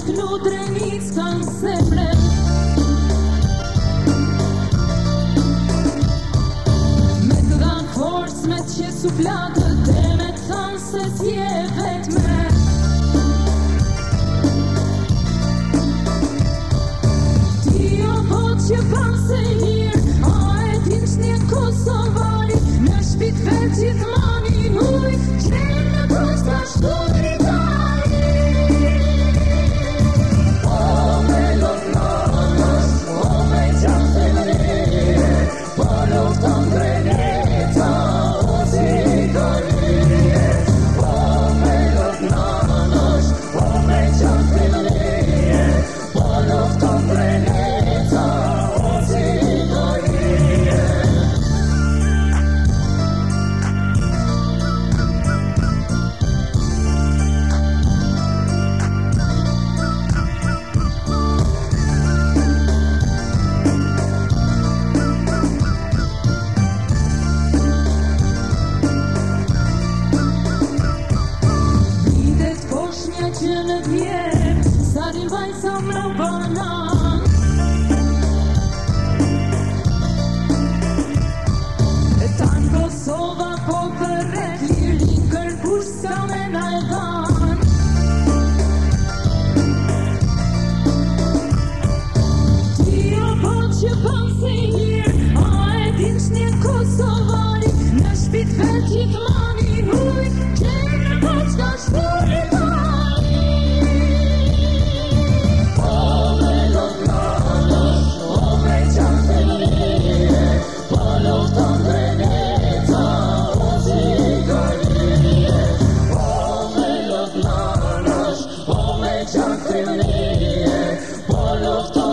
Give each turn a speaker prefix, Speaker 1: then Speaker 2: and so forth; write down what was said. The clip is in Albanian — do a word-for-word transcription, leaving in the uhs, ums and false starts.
Speaker 1: kënu drenic kanë zemre. Me të dhanë forës, me të qesu plakët, e me të thanë se t'je vetme. Ti o po që kanë se njërë, a e din që një Kosovari, në shpit vetë gjithmani huj, qenë në kosta shkuri tani. O me lotnanos, o me qanë të lije, po lufton greneta, o si dorije. O me lotnanos, o me qanë të lije, po lufton greneta, o si dorije. Videt poshnja që në vjerë, sa rivaj sa më banan. E tanë Kosova po përret, lirin kërkush sa me na e dhan. Ti o po që pan se njërë, a e din që një Kosovari, në shpit vetë gjithmani huj, qenë në kosta shkuri tani. O me lotnanos, o me qanë të lije, po lufton greneta, o si dorije. O me lotnanos, o me qanë të lije, po lufton